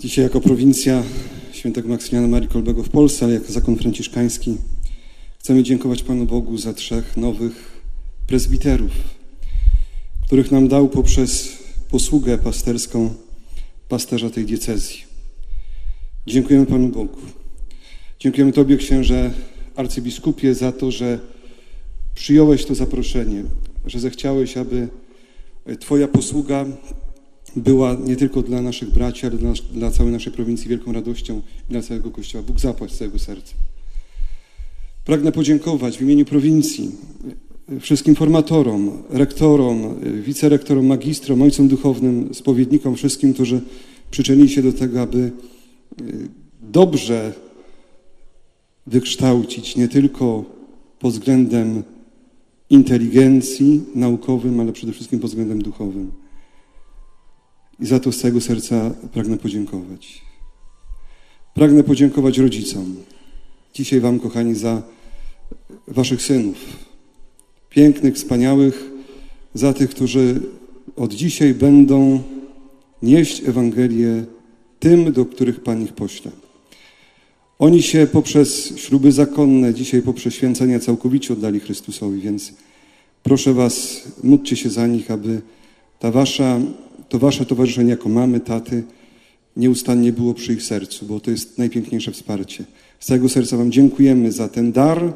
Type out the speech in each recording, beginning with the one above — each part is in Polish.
Dzisiaj jako prowincja świętego Maksymiliana Marii Kolbego w Polsce, ale jako zakon franciszkański chcemy dziękować Panu Bogu za 3 nowych prezbiterów, których nam dał poprzez posługę pasterską pasterza tej diecezji. Dziękujemy Panu Bogu. Dziękujemy Tobie, księże arcybiskupie, za to, że przyjąłeś to zaproszenie, że zechciałeś, aby Twoja posługa była nie tylko dla naszych braci, ale dla całej naszej prowincji wielką radością i dla całego Kościoła. Bóg zapłać z całego serca. Pragnę podziękować w imieniu prowincji wszystkim formatorom, rektorom, wicerektorom, magistrom, ojcom duchownym, spowiednikom, wszystkim, którzy przyczynili się do tego, aby dobrze wykształcić nie tylko pod względem inteligencji naukowym, ale przede wszystkim pod względem duchowym. I za to z całego serca pragnę podziękować. Pragnę podziękować rodzicom. Dzisiaj Wam, kochani, za Waszych synów. Pięknych, wspaniałych, za tych, którzy od dzisiaj będą nieść Ewangelię tym, do których Pan ich pośle. Oni się poprzez śluby zakonne, dzisiaj poprzez święcenia całkowicie oddali Chrystusowi, więc proszę Was, módlcie się za nich, aby to Wasze towarzyszenie jako mamy, taty nieustannie było przy ich sercu, bo to jest najpiękniejsze wsparcie. Z całego serca Wam dziękujemy za ten dar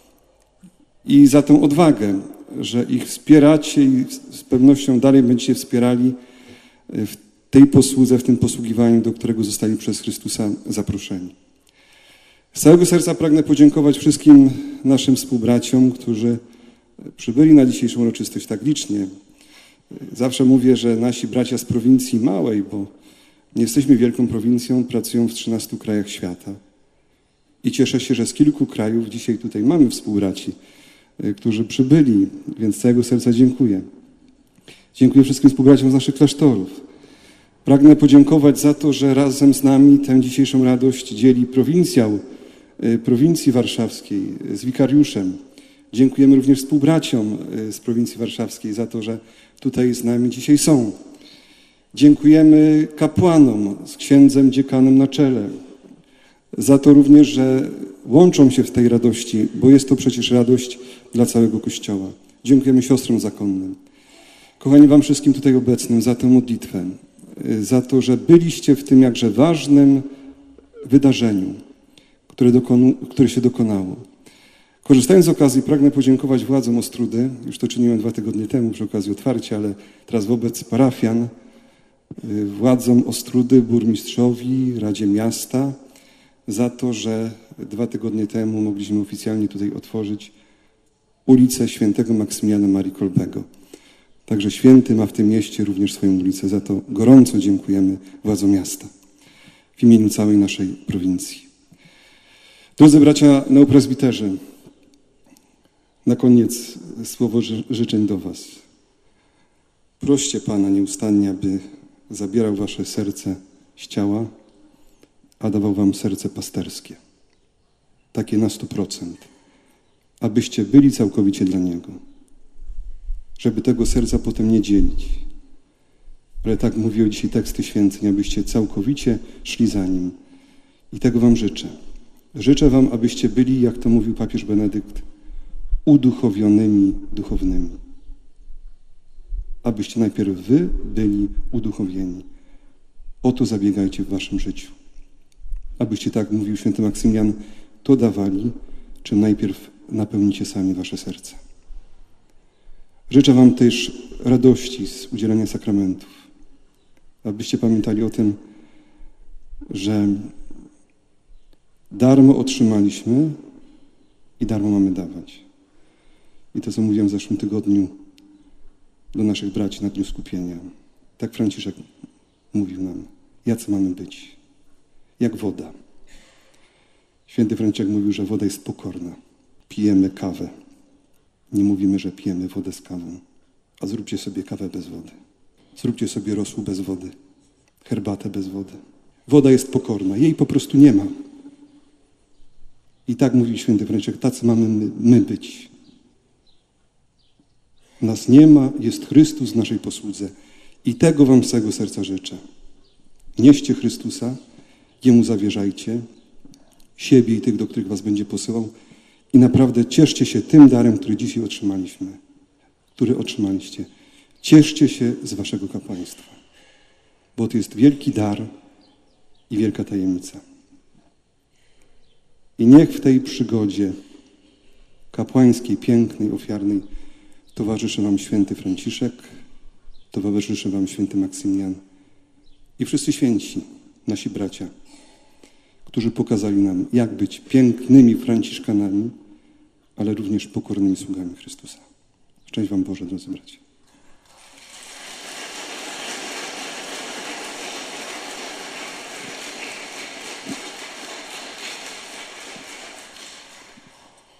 i za tę odwagę, że ich wspieracie i z pewnością dalej będziecie wspierali w tej posłudze, w tym posługiwaniu, do którego zostali przez Chrystusa zaproszeni. Z całego serca pragnę podziękować wszystkim naszym współbraciom, którzy przybyli na dzisiejszą uroczystość tak licznie. Zawsze mówię, że nasi bracia z prowincji małej, bo nie jesteśmy wielką prowincją, pracują w 13 krajach świata. I cieszę się, że z kilku krajów dzisiaj tutaj mamy współbraci, którzy przybyli, więc z całego serca dziękuję. Dziękuję wszystkim współbraciom z naszych klasztorów. Pragnę podziękować za to, że razem z nami tę dzisiejszą radość dzieli prowincjał prowincji warszawskiej z wikariuszem. Dziękujemy również współbraciom z prowincji warszawskiej za to, że tutaj z nami dzisiaj są. Dziękujemy kapłanom z księdzem dziekanem na czele za to również, że łączą się w tej radości, bo jest to przecież radość dla całego Kościoła. Dziękujemy siostrom zakonnym. Kochani, Wam wszystkim tutaj obecnym za tę modlitwę, za to, że byliście w tym jakże ważnym wydarzeniu, które się dokonało. Korzystając z okazji, pragnę podziękować władzom Ostródy. Już to czyniłem 2 tygodnie temu przy okazji otwarcia, ale teraz wobec parafian, władzom Ostródy, burmistrzowi, Radzie Miasta za to, że 2 tygodnie temu mogliśmy oficjalnie tutaj otworzyć ulicę świętego Maksymiliana Marii Kolbego. Także święty ma w tym mieście również swoją ulicę. Za to gorąco dziękujemy władzom miasta w imieniu całej naszej prowincji. Drodzy bracia neoprezbiterzy, na koniec słowo życzeń do Was. Proście Pana nieustannie, aby zabierał Wasze serce z ciała, a dawał Wam serce pasterskie. Takie na 100%. Abyście byli całkowicie dla Niego. Żeby tego serca potem nie dzielić. Ale tak mówią dzisiaj teksty święceń, abyście całkowicie szli za Nim. I tego Wam życzę. Życzę Wam, abyście byli, jak to mówił papież Benedykt, uduchowionymi duchownymi. Abyście najpierw Wy byli uduchowieni. O to zabiegajcie w Waszym życiu. Abyście, tak mówił święty Maksymilian, to dawali, czym najpierw napełnicie sami Wasze serce. Życzę Wam też radości z udzielania sakramentów. Abyście pamiętali o tym, że darmo otrzymaliśmy i darmo mamy dawać. I to, co mówiłem w zeszłym tygodniu do naszych braci na Dniu Skupienia. Tak Franciszek mówił nam, jacy mamy być. Jak woda. Święty Franciszek mówił, że woda jest pokorna. Pijemy kawę. Nie mówimy, że pijemy wodę z kawą. A zróbcie sobie kawę bez wody. Zróbcie sobie rosół bez wody. Herbatę bez wody. Woda jest pokorna. Jej po prostu nie ma. I tak mówił święty Franciszek, tacy mamy my być. Nas nie ma, jest Chrystus w naszej posłudze. I tego Wam z całego serca życzę. Nieście Chrystusa, Jemu zawierzajcie, siebie i tych, do których was będzie posyłał i naprawdę cieszcie się tym darem, który dzisiaj otrzymaliśmy, który otrzymaliście. Cieszcie się z waszego kapłaństwa, bo to jest wielki dar i wielka tajemnica. I niech w tej przygodzie kapłańskiej, pięknej, ofiarnej towarzyszy wam święty Franciszek, towarzyszy wam święty Maksymilian i wszyscy święci, nasi bracia, którzy pokazali nam, jak być pięknymi Franciszkanami, ale również pokornymi sługami Chrystusa. Szczęść wam Boże, drodzy bracia.